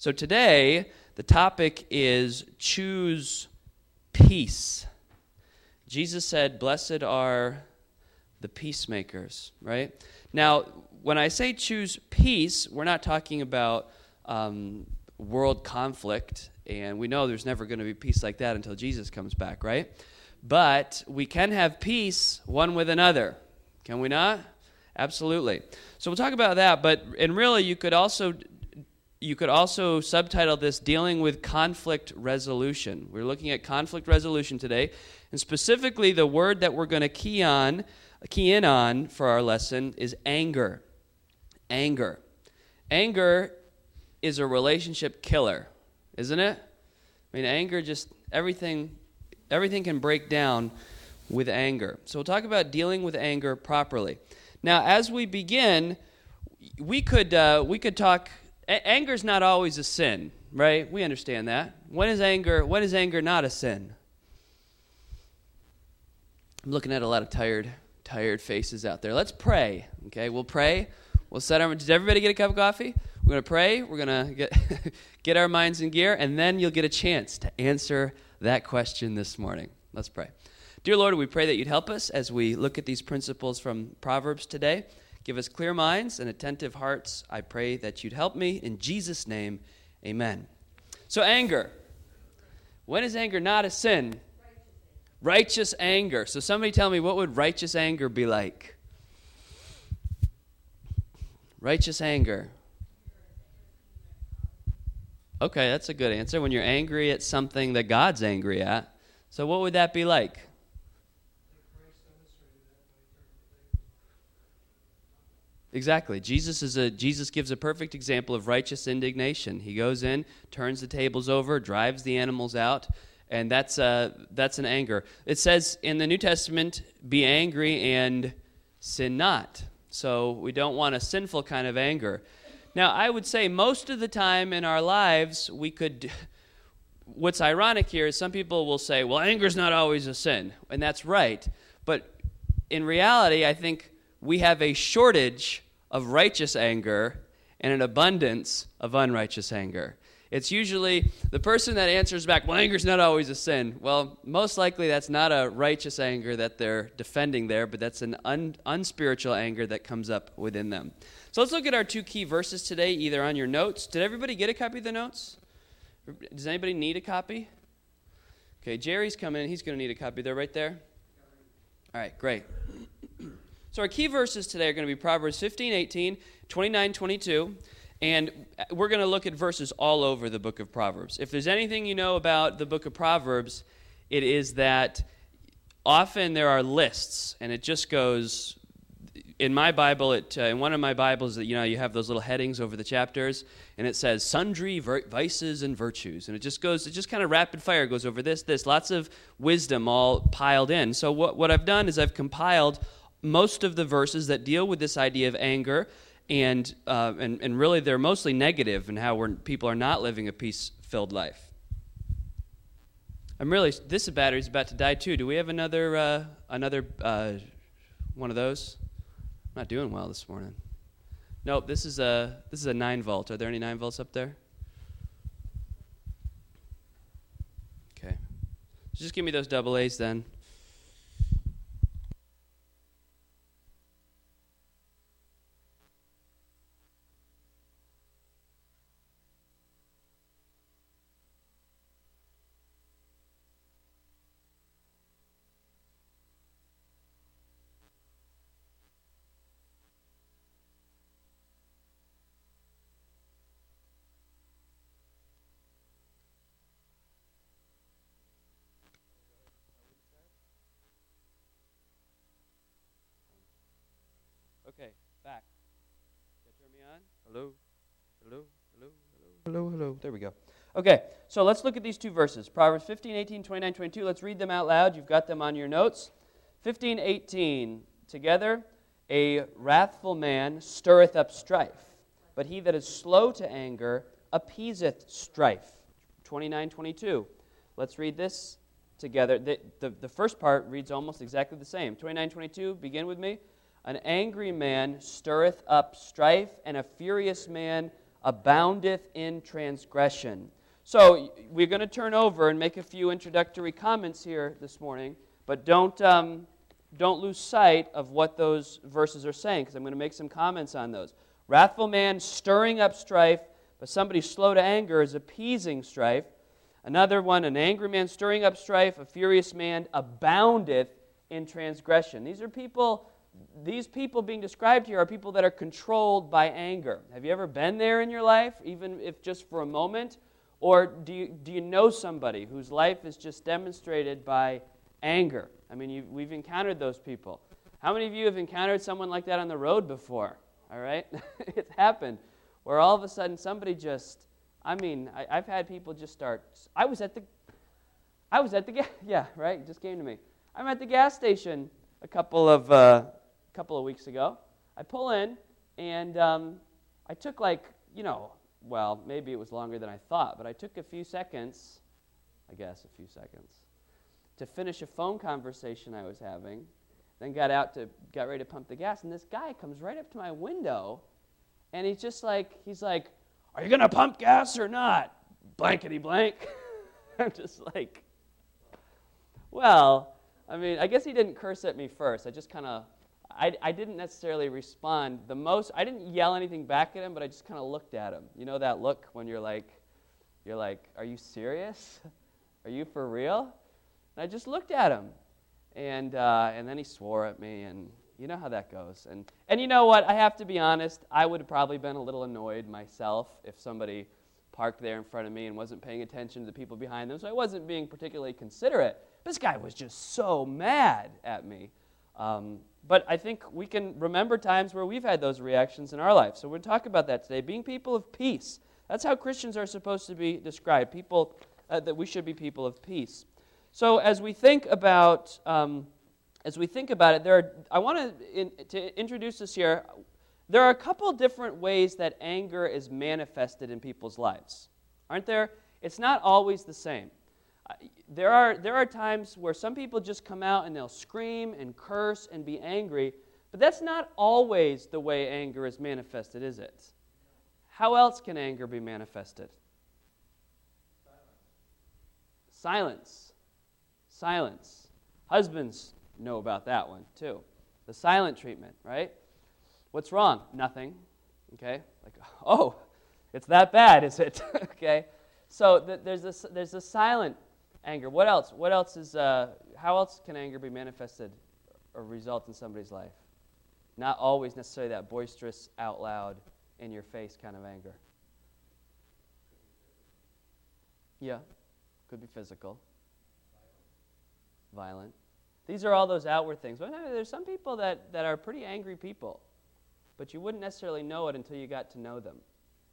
So today, the topic is choose peace. Jesus said, blessed are the peacemakers, right? Now, when I say choose peace, we're not talking about world conflict, and we know there's never going to be peace like that until Jesus comes back, right? But we can have peace one with another, can we not? Absolutely. So we'll talk about that, and really you could also subtitle this Dealing with Conflict Resolution. We're looking at conflict resolution today, and specifically the word that we're going to key in on for our lesson is anger. Anger. Anger is a relationship killer, isn't it? I mean, anger everything can break down with anger. So we'll talk about dealing with anger properly. Now, as we begin, we could talk. Anger's not always a sin, right? We understand that. When is anger not a sin? I'm looking at a lot of tired faces out there. Let's pray. Okay, we'll pray. We'll Does everybody get a cup of coffee? We're going to pray. We're going to get our minds in gear, and then you'll get a chance to answer that question this morning. Let's pray. Dear Lord, we pray that you'd help us as we look at these principles from Proverbs today. Give us clear minds and attentive hearts. I pray that you'd help me. In Jesus' name, amen. So anger. When is anger not a sin? Righteous anger. So somebody tell me, what would righteous anger be like? Righteous anger. Okay, that's a good answer. When you're angry at something that God's angry at. So what would that be like? Exactly. Jesus gives a perfect example of righteous indignation. He goes in, turns the tables over, drives the animals out, and that's an anger. It says in the New Testament, be angry and sin not. So we don't want a sinful kind of anger. Now, I would say most of the time in our lives, what's ironic here is some people will say, well, anger's not always a sin, and that's right. But in reality, I think we have a shortage of righteous anger and an abundance of unrighteous anger. It's usually the person that answers back, well, anger's not always a sin. Well, most likely that's not a righteous anger that they're defending there, but that's an unspiritual anger that comes up within them. So let's look at our two key verses today, either on your notes. Did everybody get a copy of the notes? Does anybody need a copy? Okay, Jerry's coming in. He's going to need a copy. They're right there? All right, great. So our key verses today are going to be Proverbs 15, 18, 29, 22, and we're going to look at verses all over the book of Proverbs. If there's anything you know about the book of Proverbs, it is that often there are lists, and it just goes, in my Bible, in one of my Bibles, you have those little headings over the chapters, and it says sundry vices and virtues, and it just kind of rapid fire goes over this, lots of wisdom all piled in. So what I've done is I've compiled most of the verses that deal with this idea of anger, and really they're mostly negative in how people are not living a peace-filled life. This battery's about to die too. Do we have another one of those? I'm not doing well this morning. Nope, this is a 9 volt. Are there any 9 volts up there? Okay. Just give me those double A's then. Okay, back. Can you turn me on? Hello? Hello? Hello? Hello? Hello? Hello? There we go. Okay, so let's look at these two verses. Proverbs 15, 18, 29, 22. Let's read them out loud. You've got them on your notes. 15, 18. Together, a wrathful man stirreth up strife, but he that is slow to anger appeaseth strife. 29, 22. Let's read this together. The first part reads almost exactly the same. 29, 22, begin with me. An angry man stirreth up strife, and a furious man aboundeth in transgression. So we're going to turn over and make a few introductory comments here this morning, but don't lose sight of what those verses are saying, because I'm going to make some comments on those. Wrathful man stirring up strife, but somebody slow to anger is appeasing strife. Another one, an angry man stirring up strife, a furious man aboundeth in transgression. These people being described here are people that are controlled by anger. Have you ever been there in your life, even if just for a moment? Or do you know somebody whose life is just demonstrated by anger? I mean, we've encountered those people. How many of you have encountered someone like that on the road before? All right? It's happened. Where all of a sudden somebody just, I've had people just start, yeah, right, it just came to me. I'm at the gas station a couple of weeks ago. I pull in, and I took maybe it was longer than I thought, but I took a few seconds to finish a phone conversation I was having, then got ready to pump the gas, and this guy comes right up to my window, and he's like, are you going to pump gas or not? Blankety blank. I'm just like, well, I guess he didn't curse at me first. I just kind of, I didn't necessarily respond. I didn't yell anything back at him, but I just kind of looked at him. You know that look when you're like, are you serious? Are you for real? And I just looked at him, and then he swore at me, and you know how that goes. And you know what? I have to be honest. I would have probably been a little annoyed myself if somebody parked there in front of me and wasn't paying attention to the people behind them. So I wasn't being particularly considerate. This guy was just so mad at me. But I think we can remember times where we've had those reactions in our life. So we'll talk about that today. Being people of peace. That's how Christians are supposed to be described. People that we should be people of peace. So as we think about it, I want to introduce this here. There are a couple different ways that anger is manifested in people's lives, aren't there? It's not always the same. There are times where some people just come out and they'll scream and curse and be angry, but that's not always the way anger is manifested, is it? How else can anger be manifested? Silence. Husbands know about that one too. The silent treatment, right? What's wrong? Nothing. Okay? Like, oh, it's that bad, is it? Okay? So there's a silent anger. What else? How else can anger be manifested or result in somebody's life? Not always necessarily that boisterous, out loud, in your face kind of anger. Yeah. Could be physical. Violent. These are all those outward things. But there's some people that are pretty angry people, but you wouldn't necessarily know it until you got to know them.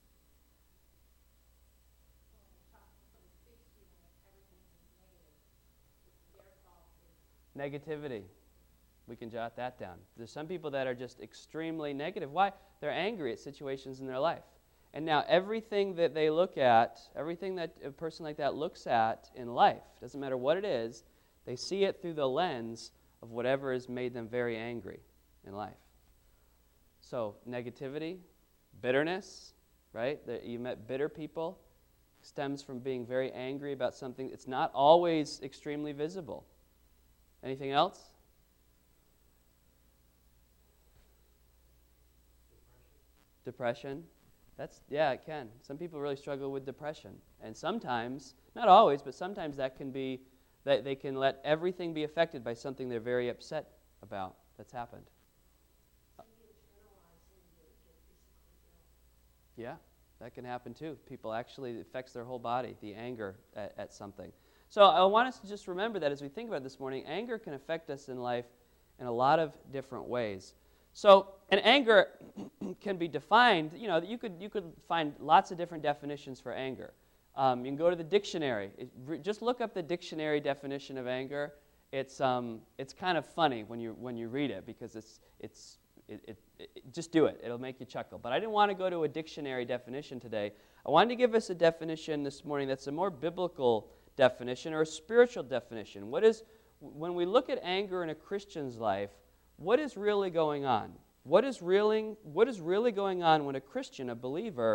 Negativity. We can jot that down. There's some people that are just extremely negative. Why? They're angry at situations in their life. And now everything that they look at, everything that a person like that looks at in life, doesn't matter what it is, they see it through the lens of whatever has made them very angry in life. So negativity, bitterness, right? You met bitter people, stems from being very angry about something. It's not always extremely visible. Anything else? Depression. It can. Some people really struggle with depression. And sometimes, not always, but sometimes that can be, that they can let everything be affected by something they're very upset about that's happened. Yeah, that can happen too. People actually, it affects their whole body, the anger at something. So I want us to just remember that as we think about it this morning, anger can affect us in life in a lot of different ways. So, and anger can be defined, you could find lots of different definitions for anger. You can go to the dictionary. Just look up the dictionary definition of anger. It's kind of funny when you read it because just do it. It'll make you chuckle. But I didn't want to go to a dictionary definition today. I wanted to give us a definition this morning that's a more biblical definition or a spiritual definition. When we look at anger in a Christian's life, what is really going on? What is really going on when a Christian, a believer,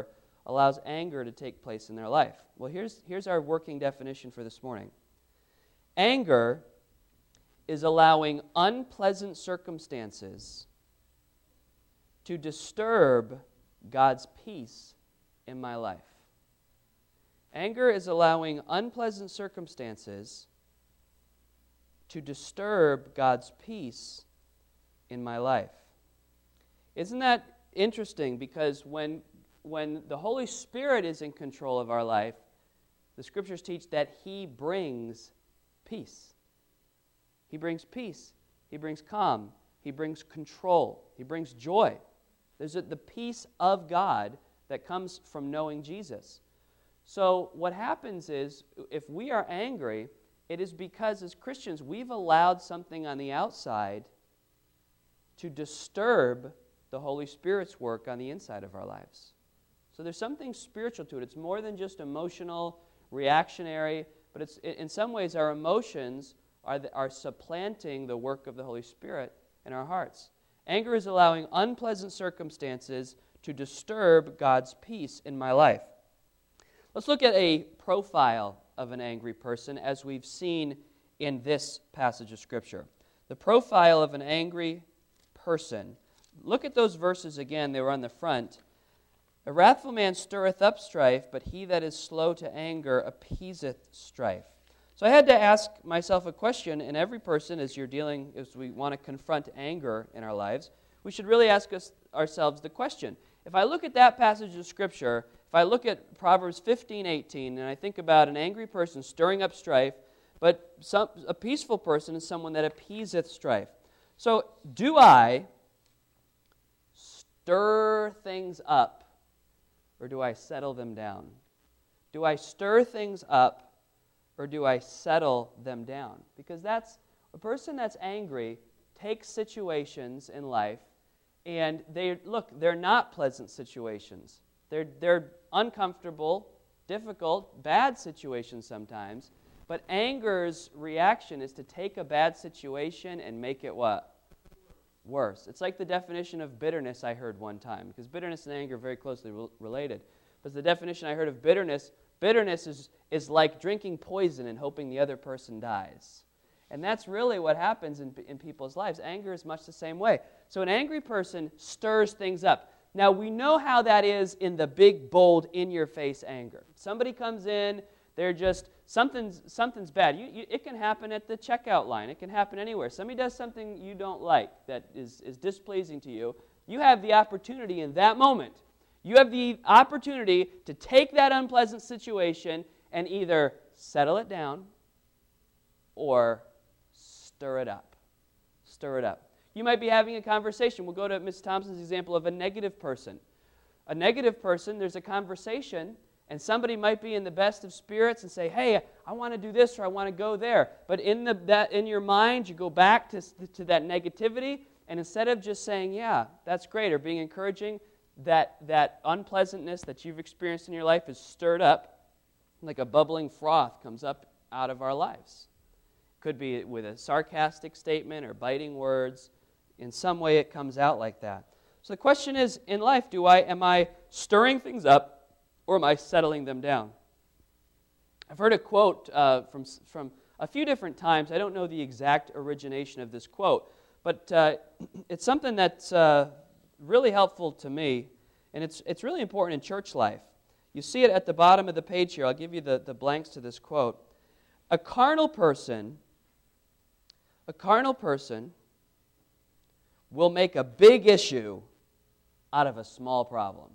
allows anger to take place in their life? Well, here's our working definition for this morning. Anger is allowing unpleasant circumstances to disturb God's peace in my life. Anger is allowing unpleasant circumstances to disturb God's peace in my life. Isn't that interesting? Because when the Holy Spirit is in control of our life, the Scriptures teach that He brings peace. He brings peace. He brings calm. He brings control. He brings joy. There's the peace of God that comes from knowing Jesus. So what happens is, if we are angry, it is because as Christians we've allowed something on the outside to disturb the Holy Spirit's work on the inside of our lives. So there's something spiritual to it. It's more than just emotional, reactionary, but it's in some ways our emotions are supplanting the work of the Holy Spirit in our hearts. Anger is allowing unpleasant circumstances to disturb God's peace in my life. Let's look at a profile of an angry person as we've seen in this passage of Scripture. The profile of an angry person. Look at those verses again. They were on the front. A wrathful man stirreth up strife, but he that is slow to anger appeaseth strife. So I had to ask myself a question, and every person, as we want to confront anger in our lives, we should really ask ourselves the question. If I look at that passage of Scripture, if I look at Proverbs 15:18, and I think about an angry person stirring up strife, but a peaceful person is someone that appeaseth strife. So do I stir things up, or do I settle them down? Do I stir things up, or do I settle them down? Because that's a person that's angry takes situations in life, and they're not pleasant situations. They're uncomfortable, difficult, bad situations sometimes. But anger's reaction is to take a bad situation and make it what? Worse. It's like the definition of bitterness I heard one time, because bitterness and anger are very closely related. But the definition I heard of bitterness is like drinking poison and hoping the other person dies. And that's really what happens in people's lives. Anger is much the same way. So an angry person stirs things up. Now, we know how that is in the big, bold, in-your-face anger. Somebody comes in, they're just, something's bad. It can happen at the checkout line. It can happen anywhere. Somebody does something you don't like that is displeasing to you. You have the opportunity in that moment. You have the opportunity to take that unpleasant situation and either settle it down or stir it up. Stir it up. You might be having a conversation. We'll go to Ms. Thompson's example of a negative person. A negative person, there's a conversation, and somebody might be in the best of spirits and say, hey, I want to do this or I want to go there. But in your mind, you go back to that negativity, and instead of just saying, yeah, that's great, or being encouraging, that unpleasantness that you've experienced in your life is stirred up, like a bubbling froth comes up out of our lives. Could be with a sarcastic statement or biting words. In some way it comes out like that. So the question is, in life, am I stirring things up or am I settling them down? I've heard a quote from a few different times. I don't know the exact origination of this quote, but it's something that's really helpful to me, and it's really important in church life. You see it at the bottom of the page here. I'll give you the blanks to this quote. A carnal person will make a big issue out of a small problem.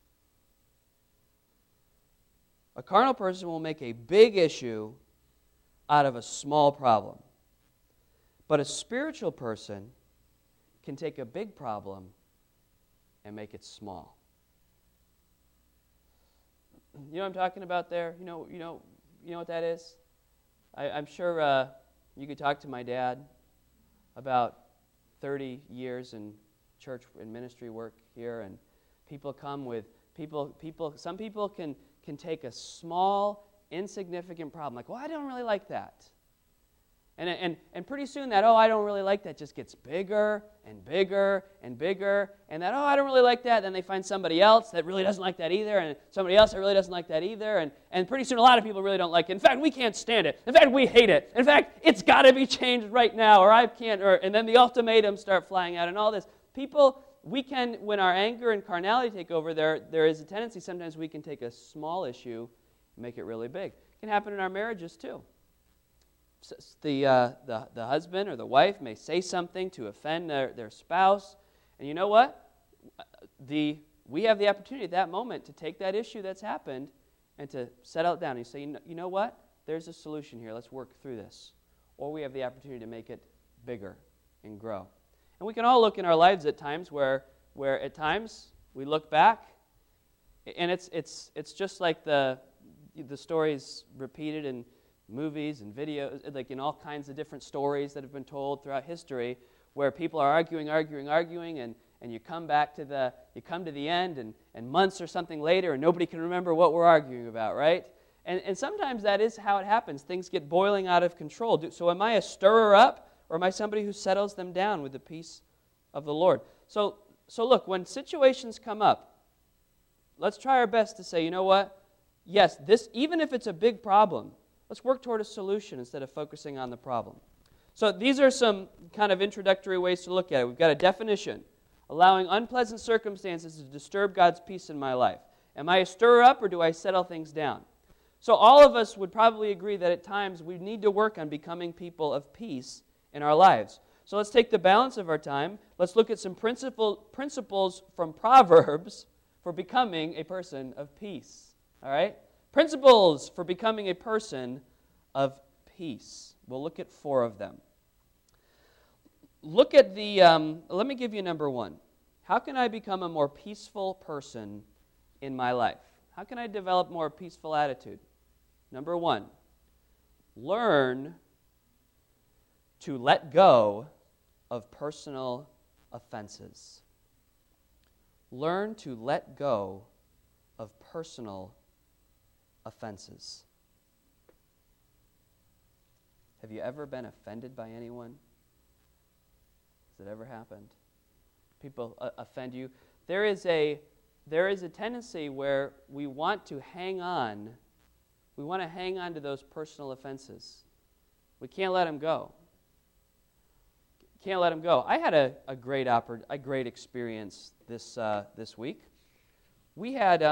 A carnal person will make a big issue out of a small problem. But a spiritual person can take a big problem and make it small. You know what I'm talking about there? You know what that is? I'm sure you could talk to my dad about 30 years in church and ministry work here, and people come with some people can take a small, insignificant problem, like, well, I don't really like that. And pretty soon that, I don't really like that just gets bigger and bigger and bigger. And that, I don't really like that. Then they find somebody else that really doesn't like that either. And somebody else that really doesn't like that either. And pretty soon a lot of people really don't like it. In fact, we can't stand it. In fact, we hate it. In fact, it's got to be changed right now or I can't. And then the ultimatums start flying out and all this. People, when our anger and carnality take over, there is a tendency sometimes we can take a small issue and make it really big. It can happen in our marriages too. The husband or the wife may say something to offend their spouse, and you know what? We have the opportunity at that moment to take that issue that's happened and to settle it down. And you say, you know what? There's a solution here. Let's work through this. Or we have the opportunity to make it bigger and grow. And we can all look in our lives at times where at times we look back, and it's just like the stories repeated in movies and videos, like in all kinds of different stories that have been told throughout history, where people are arguing, and you come to the end, and months or something later, and nobody can remember what we're arguing about, right? And sometimes that is how it happens. Things get boiling out of control. So am I a stirrer up, or am I somebody who settles them down with the peace of the Lord? So look, when situations come up, let's try our best to say, you know what? Yes, even if it's a big problem, let's work toward a solution instead of focusing on the problem. So these are some kind of introductory ways to look at it. We've got a definition: allowing unpleasant circumstances to disturb God's peace in my life. Am I a stirrer-up or do I settle things down? So all of us would probably agree that at times we need to work on becoming people of peace in our lives. So let's take the balance of our time. Let's look at some principles from Proverbs for becoming a person of peace. All right? Principles for becoming a person of peace. We'll look at 4 of them. Look at let me give you number 1. How can I become a more peaceful person in my life? How can I develop more peaceful attitude? Number 1, learn to let go of personal offenses. Learn to let go of personal offenses. Have you ever been offended by anyone? Has it ever happened? People offend you. There is a tendency where we want to hang on. We want to hang on to those personal offenses. We can't let them go. Can't let them go. I had a great experience this week. We had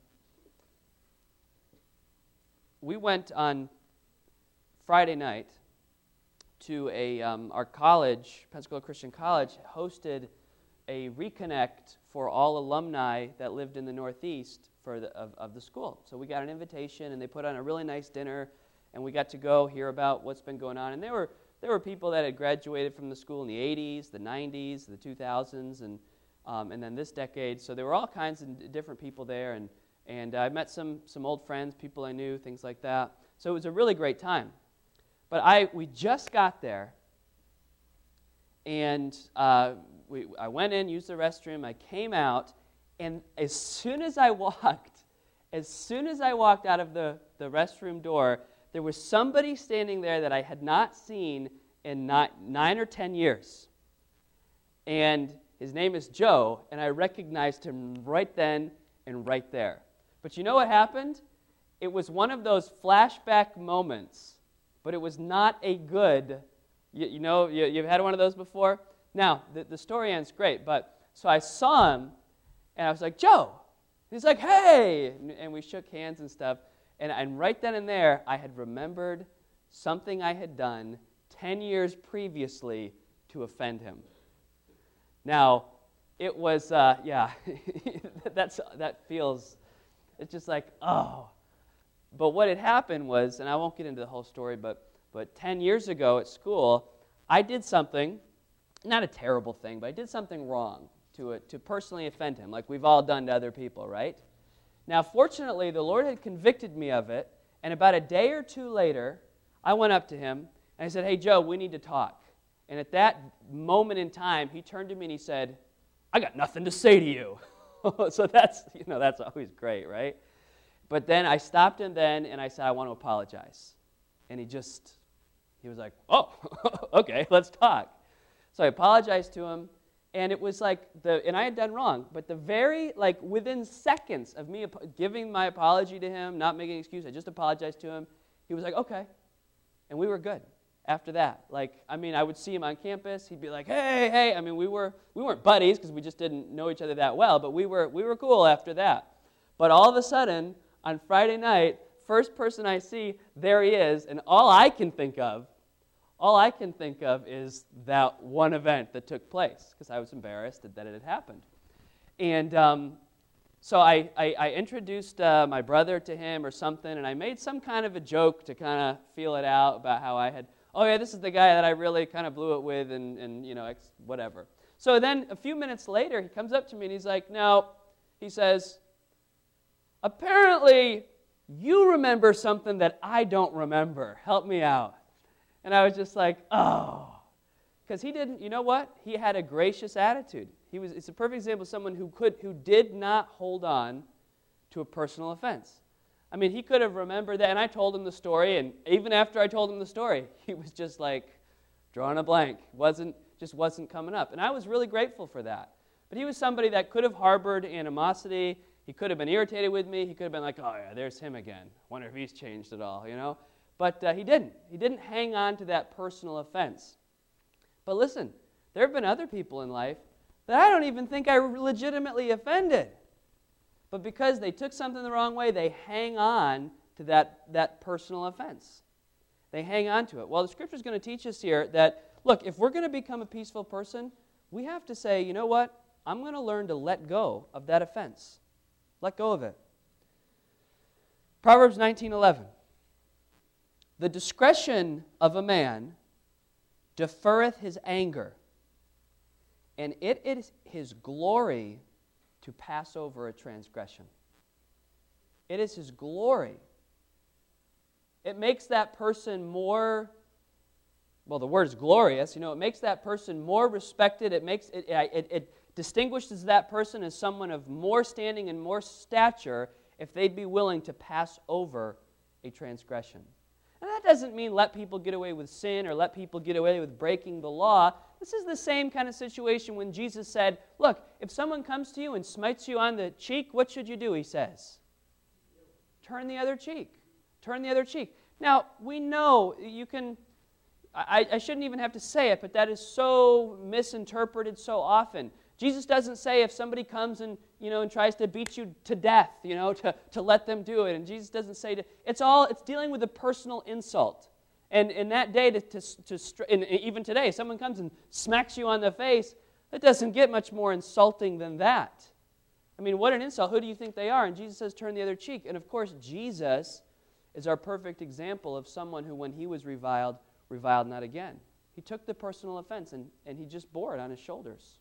we went on Friday night to our college, Pensacola Christian College, hosted a reconnect for all alumni that lived in the Northeast of the school. So we got an invitation, and they put on a really nice dinner, and we got to go hear about what's been going on. And there were people that had graduated from the school in the 80s, the 90s, the 2000s, and then this decade. So there were all kinds of different people there, and I met some old friends, people I knew, things like that. So it was a really great time. But we just got there, and I went in, used the restroom, I came out, and as soon as I walked out of the restroom door, there was somebody standing there that I had not seen in 9 or 10 years. And his name is Joe, and I recognized him right then and right there. But you know what happened? It was one of those flashback moments, but it was not a good, you've had one of those before? Now, the story ends great, but so I saw him, and I was like, Joe. He's like, hey! And we shook hands and stuff. And right then and there, I had remembered something I had done 10 years previously to offend him. Now, it was, that feels, it's just like, oh. But what had happened was, and I won't get into the whole story, but 10 years ago at school, I did something, not a terrible thing, but I did something wrong to personally offend him, like we've all done to other people, right? Now, fortunately, the Lord had convicted me of it, and about a day or two later, I went up to him, and I said, hey, Joe, we need to talk. And at that moment in time, he turned to me and he said, I got nothing to say to you. So that's always great, right? But then I stopped him then, and I said, I want to apologize. And he just He was like, oh, okay, let's talk. So I apologized to him, and it was like, and I had done wrong, but within seconds of me giving my apology to him, not making an excuse, I just apologized to him, he was like, okay, and we were good after that. I would see him on campus, he'd be like, hey, we weren't buddies because we just didn't know each other that well, but we were cool after that. But all of a sudden, on Friday night, first person I see, there he is, and all I can think of is that one event that took place, because I was embarrassed that it had happened. And so I introduced my brother to him or something, and I made some kind of a joke to kind of feel it out about how I had, oh yeah, this is the guy that I really kind of blew it with, and whatever. So then a few minutes later, he comes up to me and he's like, no, he says, apparently you remember something that I don't remember. Help me out. And I was just like, oh. Because he didn't, you know what? He had a gracious attitude. It's a perfect example of someone who did not hold on to a personal offense. He could have remembered that, and I told him the story, and even after I told him the story, he was just like drawing a blank. Just wasn't coming up. And I was really grateful for that. But he was somebody that could have harbored animosity. He could have been irritated with me. He could have been like, oh yeah, there's him again. Wonder if he's changed at all, But he didn't. He didn't hang on to that personal offense. But listen, there have been other people in life that I don't even think I legitimately offended. But because they took something the wrong way, they hang on to that personal offense. They hang on to it. Well, the Scripture is going to teach us here that, look, if we're going to become a peaceful person, we have to say, you know what? I'm going to learn to let go of that offense. Let go of it. Proverbs 19:11. The discretion of a man deferreth his anger, and it is his glory to pass over a transgression. It is his glory. It makes that person more, well, the word is glorious. It makes that person more respected. It distinguishes that person as someone of more standing and more stature if they'd be willing to pass over a transgression. And that doesn't mean let people get away with sin or let people get away with breaking the law. This is the same kind of situation when Jesus said, look, if someone comes to you and smites you on the cheek, what should you do, he says? Turn the other cheek. Turn the other cheek. Now, we know you can, I shouldn't even have to say it, but that is so misinterpreted so often. Jesus doesn't say if somebody comes and tries to beat you to death, to let them do it. And Jesus doesn't say it's dealing with a personal insult. And in that day, and even today, if someone comes and smacks you on the face, it doesn't get much more insulting than that. What an insult. Who do you think they are? And Jesus says, turn the other cheek. And of course, Jesus is our perfect example of someone who, when he was reviled not again. He took the personal offense and he just bore it on his shoulders.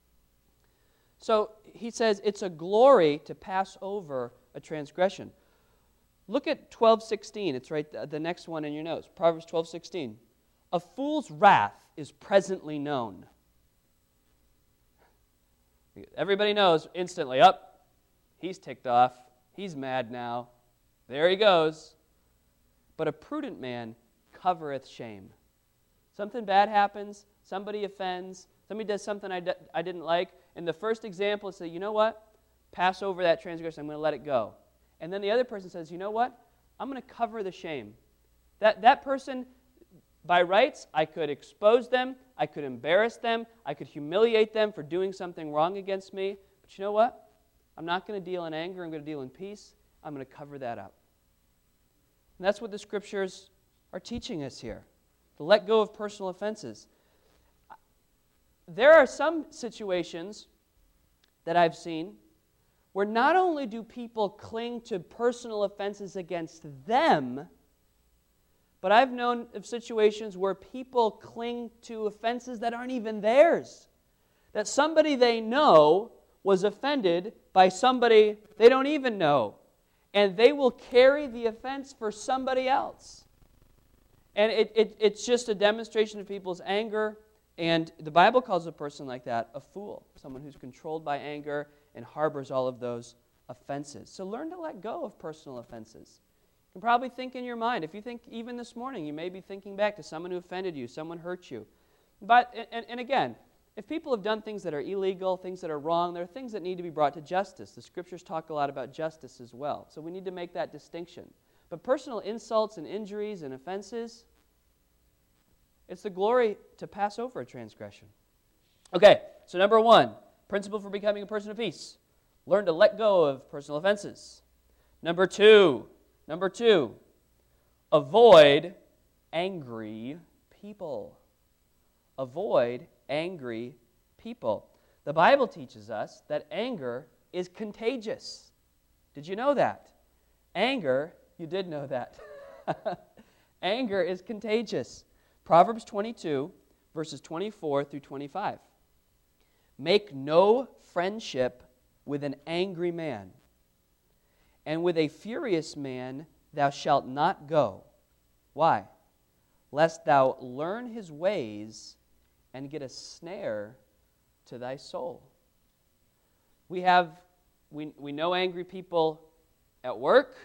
So he says it's a glory to pass over a transgression. Look at 12:16. It's right the next one in your notes. Proverbs 12:16. A fool's wrath is presently known. Everybody knows instantly, he's ticked off. He's mad now. There he goes. But a prudent man covereth shame. Something bad happens. Somebody offends. Somebody does something I didn't like. And the first example is say, you know what? Pass over that transgression. I'm going to let it go. And then the other person says, you know what? I'm going to cover the shame. That person, by rights, I could expose them. I could embarrass them. I could humiliate them for doing something wrong against me. But you know what? I'm not going to deal in anger. I'm going to deal in peace. I'm going to cover that up. And that's what the Scriptures are teaching us here, to let go of personal offenses. There are some situations that I've seen where not only do people cling to personal offenses against them, but I've known of situations where people cling to offenses that aren't even theirs. That somebody they know was offended by somebody they don't even know. And they will carry the offense for somebody else. And it's just a demonstration of people's anger. And the Bible calls a person like that a fool, someone who's controlled by anger and harbors all of those offenses. So learn to let go of personal offenses. You probably think in your mind, if you think even this morning, you may be thinking back to someone who offended you, someone hurt you. But, and again, if people have done things that are illegal, things that are wrong, there are things that need to be brought to justice. The Scriptures talk a lot about justice as well. So we need to make that distinction. But personal insults and injuries and offenses, it's the glory to pass over a transgression. Okay, so number one, principle for becoming a person of peace. Learn to let go of personal offenses. Number two, avoid angry people. Avoid angry people. The Bible teaches us that anger is contagious. Did you know that? You did know that. Anger is contagious. Proverbs 22, verses 24 through 25. Make no friendship with an angry man, and with a furious man thou shalt not go. Why? Lest thou learn his ways and get a snare to thy soul. We know angry people at work.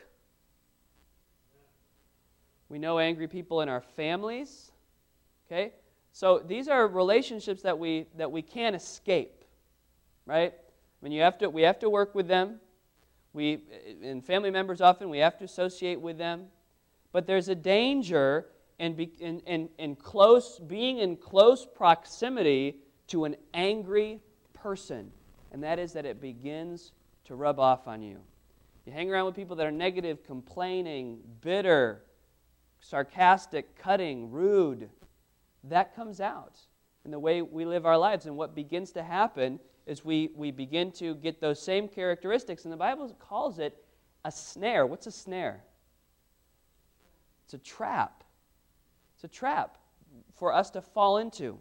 We know angry people in our families. Okay? So these are relationships that we can't escape. Right? I mean, we have to work with them. And family members often, we have to associate with them. But there's a danger in being in close proximity to an angry person. And that is that it begins to rub off on you. You hang around with people that are negative, complaining, bitter, sarcastic, cutting, rude. That comes out in the way we live our lives. And what begins to happen is we begin to get those same characteristics, and the Bible calls it a snare. What's a snare? It's a trap. It's a trap for us to fall into.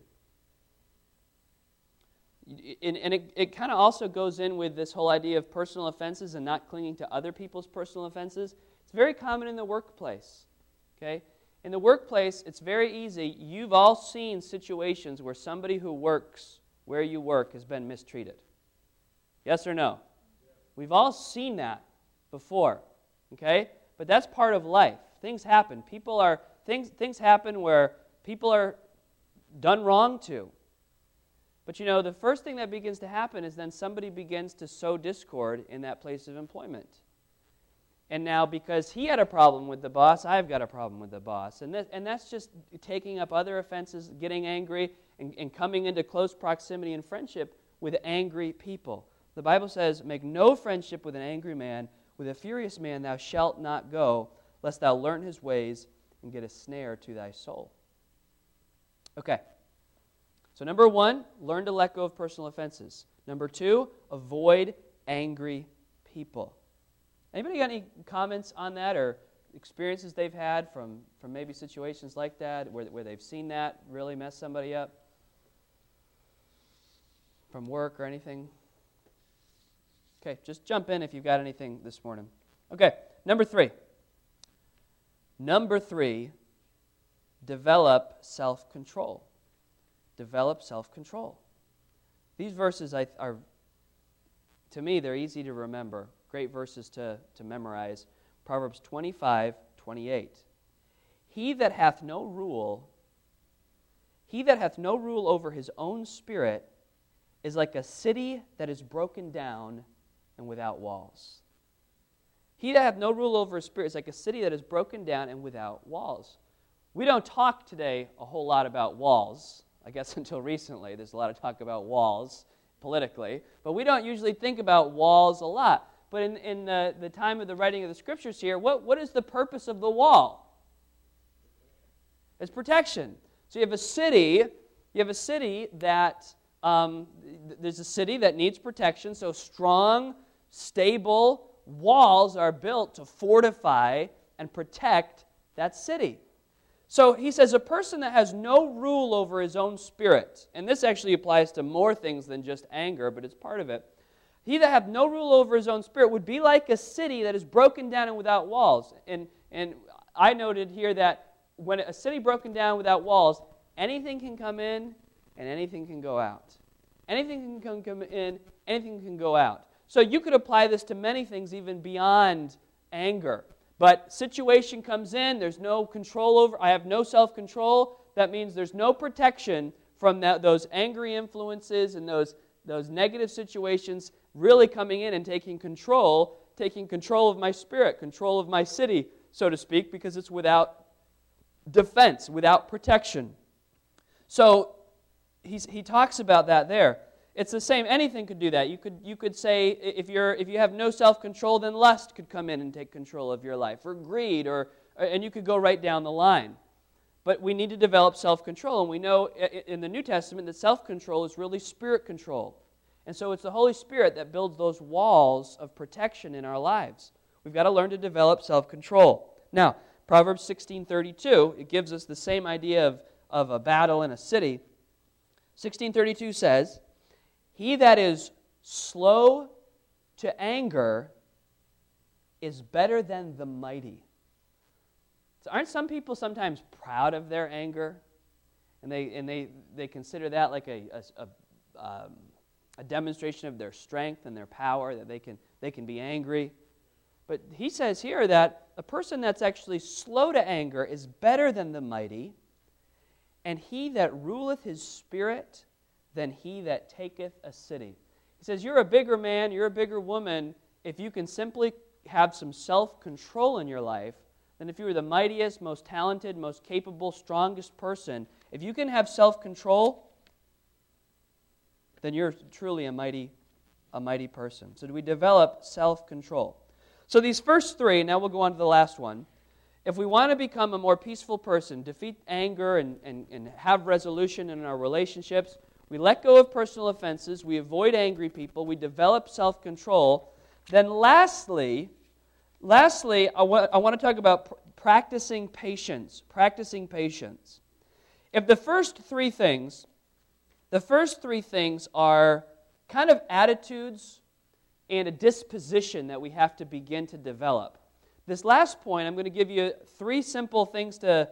And it kind of also goes in with this whole idea of personal offenses and not clinging to other people's personal offenses. It's very common in the workplace. Okay? In the workplace, it's very easy. You've all seen situations where somebody who works where you work has been mistreated. Yes or no? We've all seen that before. Okay? But that's part of life. Things happen. Things happen where people are done wrong to. But you know, the first thing that begins to happen is then somebody begins to sow discord in that place of employment. And now because he had a problem with the boss, I've got a problem with the boss. And that's just taking up other offenses, getting angry, and coming into close proximity and friendship with angry people. The Bible says, make no friendship with an angry man. With a furious man thou shalt not go, lest thou learn his ways and get a snare to thy soul. Okay. So number one, learn to let go of personal offenses. Number two, avoid angry people. Anybody got any comments on that or experiences they've had from maybe situations like that where they've seen that really mess somebody up? From work or anything? Okay, just jump in if you've got anything this morning. Okay, number three. Develop self-control. Develop self-control. These verses are, to me, they're easy to remember. Great verses to memorize. Proverbs 25:28. He that hath no rule over his own spirit is like a city that is broken down and without walls. He that hath no rule over his spirit is like a city that is broken down and without walls. We don't talk today a whole lot about walls. I guess until recently, there's a lot of talk about walls politically. But we don't usually think about walls a lot. But in the time of the writing of the Scriptures here, what is the purpose of the wall? It's protection. So you have a city that, there's a city that needs protection. So strong, stable walls are built to fortify and protect that city. So he says a person that has no rule over his own spirit, and this actually applies to more things than just anger, but it's part of it. He that hath no rule over his own spirit would be like a city that is broken down and without walls. And I noted here that when a city broken down without walls, anything can come in and anything can go out. Anything can come in, anything can go out. So you could apply this to many things even beyond anger. But situation comes in, there's no control over, I have no self-control. That means there's no protection from those angry influences and those negative situations really coming in and taking control of my spirit, control of my city, so to speak, because it's without defense, without protection. So he talks about that there. It's the same. Anything could do that. You could say if you have no self-control, then lust could come in and take control of your life, or greed, and you could go right down the line. But we need to develop self-control, and we know in the New Testament that self-control is really spirit control. And so it's the Holy Spirit that builds those walls of protection in our lives. We've got to learn to develop self-control. Now, Proverbs 16:32, it gives us the same idea of a battle in a city. 16:32 says, "He that is slow to anger is better than the mighty." So aren't some people sometimes proud of their anger? And they consider that like a demonstration of their strength and their power, that they can be angry. But he says here that a person that's actually slow to anger is better than the mighty, and he that ruleth his spirit than he that taketh a city. He says you're a bigger man, you're a bigger woman if you can simply have some self-control in your life than if you were the mightiest, most talented, most capable, strongest person. If you can have self-control, then you're truly a mighty person. So do we develop self-control? So these first three, now we'll go on to the last one. If we want to become a more peaceful person, defeat anger and have resolution in our relationships, we let go of personal offenses, we avoid angry people, we develop self-control. Then lastly, I want to talk about practicing patience. Practicing patience. If the first three things are kind of attitudes and a disposition that we have to begin to develop. This last point, I'm going to give you three simple things that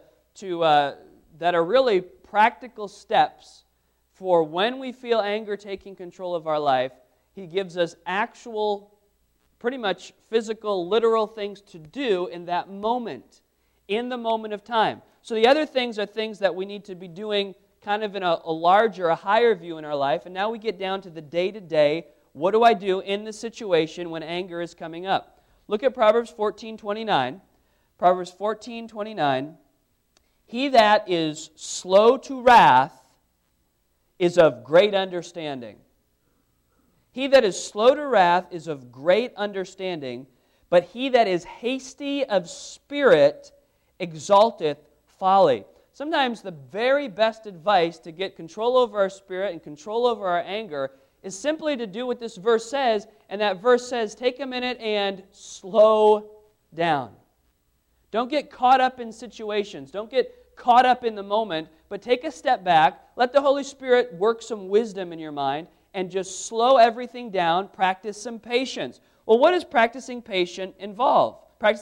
are really practical steps for when we feel anger taking control of our life. He gives us actual, pretty much physical, literal things to do in that moment, in the moment of time. So the other things are things that we need to be doing kind of in a larger, a higher view in our life. And now we get down to the day-to-day. What do I do in the situation when anger is coming up? Look at Proverbs 14:29. Proverbs 14:29. He that is slow to wrath is of great understanding. He that is slow to wrath is of great understanding, but he that is hasty of spirit exalteth folly. Sometimes the very best advice to get control over our spirit and control over our anger is simply to do what this verse says, and that verse says, take a minute and slow down. Don't get caught up in situations. Don't get caught up in the moment, but take a step back. Let the Holy Spirit work some wisdom in your mind and just slow everything down. Practice some patience. Well, what does practicing patience involve?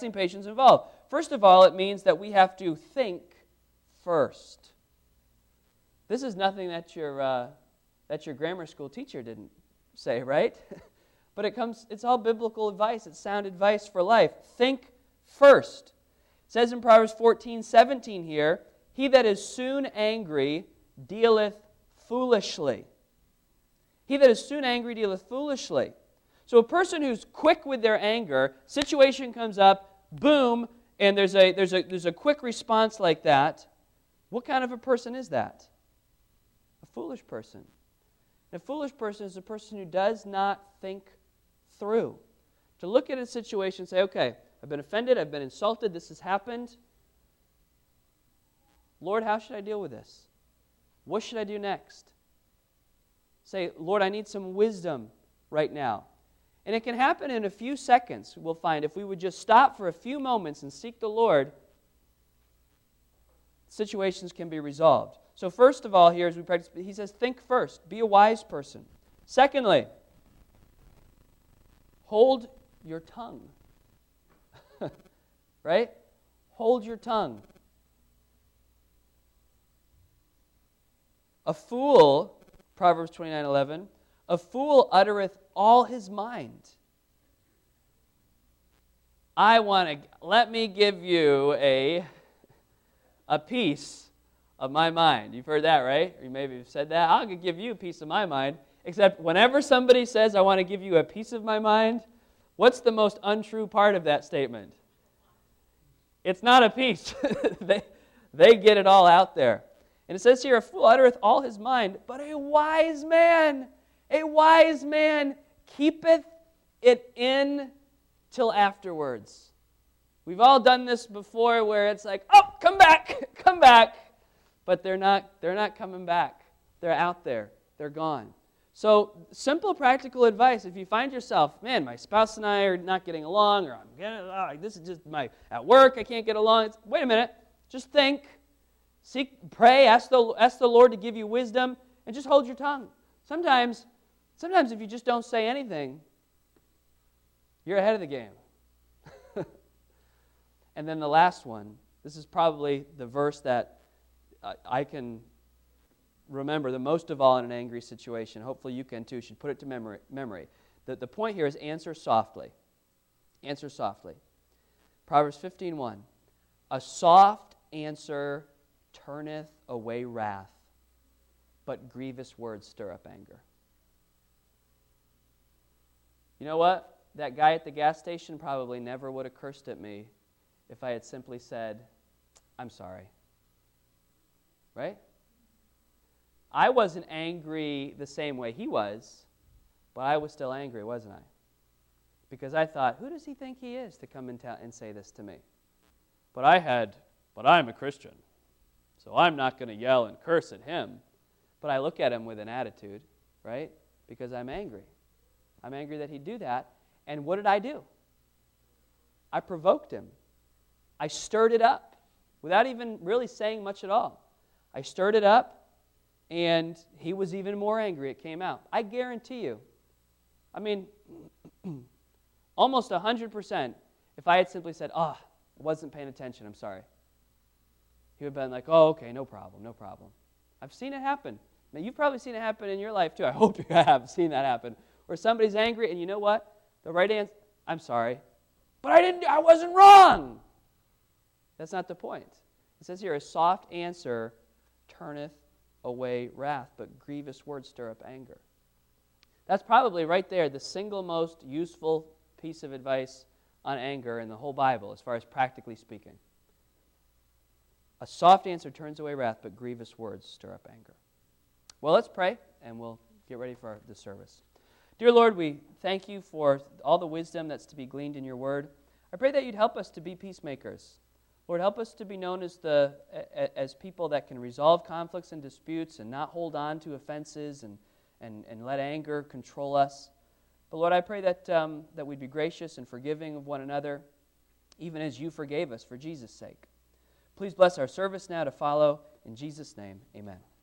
First of all, it means that we have to think first. This is nothing that your grammar school teacher didn't say, right? But it's all biblical advice. It's sound advice for life. Think first. It says in Proverbs 14:17 here, he that is soon angry dealeth foolishly. He that is soon angry dealeth foolishly. So a person who's quick with their anger, situation comes up, boom, and there's a quick response like that. What kind of a person is that? A foolish person. And a foolish person is a person who does not think through. To look at a situation and say, okay, I've been offended, I've been insulted, this has happened. Lord, how should I deal with this? What should I do next? Say, Lord, I need some wisdom right now. And it can happen in a few seconds, we'll find. If we would just stop for a few moments and seek the Lord, situations can be resolved. So first of all, here as we practice, he says, think first. Be a wise person. Secondly, hold your tongue. Right? Hold your tongue. A fool, Proverbs 29:11, a fool uttereth all his mind. let me give you a piece of my mind. You've heard that, right? Or you maybe have said that. I'll give you a piece of my mind. Except whenever somebody says, I want to give you a piece of my mind, what's the most untrue part of that statement? It's not a piece. They get it all out there. And it says here, a fool uttereth all his mind, but a wise man keepeth it in till afterwards. We've all done this before where it's like, oh, come back. But they're not coming back. They're out there. They're gone. So simple practical advice, if you find yourself, man, my spouse and I are not getting along, or this is just at work I can't get along. Wait a minute. Just think. Seek, pray, ask the Lord to give you wisdom, and just hold your tongue. Sometimes if you just don't say anything, you're ahead of the game. And then the last one, this is probably the verse that I can remember the most of all in an angry situation. Hopefully you can too. You should put it to memory. The point here is answer softly. Answer softly. Proverbs 15:1. A soft answer turneth away wrath, but grievous words stir up anger. You know what? That guy at the gas station probably never would have cursed at me if I had simply said, I'm sorry. Right? I wasn't angry the same way he was, but I was still angry, wasn't I? Because I thought, who does he think he is to come and say this to me? But I'm a Christian, so I'm not going to yell and curse at him. But I look at him with an attitude, right? Because I'm angry. I'm angry that he'd do that. And what did I do? I provoked him. I stirred it up without even really saying much at all. I stirred it up, and he was even more angry. It came out. I guarantee you, almost 100%, if I had simply said, I wasn't paying attention, I'm sorry, he would have been like, oh, okay, no problem. I've seen it happen. Now, you've probably seen it happen in your life, too. I hope you have seen that happen, where somebody's angry, and you know what? The right answer, I'm sorry, but I wasn't wrong. That's not the point. It says here, a soft answer turneth away wrath, but grievous words stir up anger. That's probably right there the single most useful piece of advice on anger in the whole Bible, as far as practically speaking. A soft answer turns away wrath, but grievous words stir up anger. Well, let's pray, and we'll get ready for the service. Dear Lord, we thank you for all the wisdom that's to be gleaned in your word. I pray that you'd help us to be peacemakers. Lord, help us to be known as people that can resolve conflicts and disputes and not hold on to offenses and let anger control us. But Lord, I pray that we'd be gracious and forgiving of one another, even as you forgave us for Jesus' sake. Please bless our service now to follow. In Jesus' name, amen.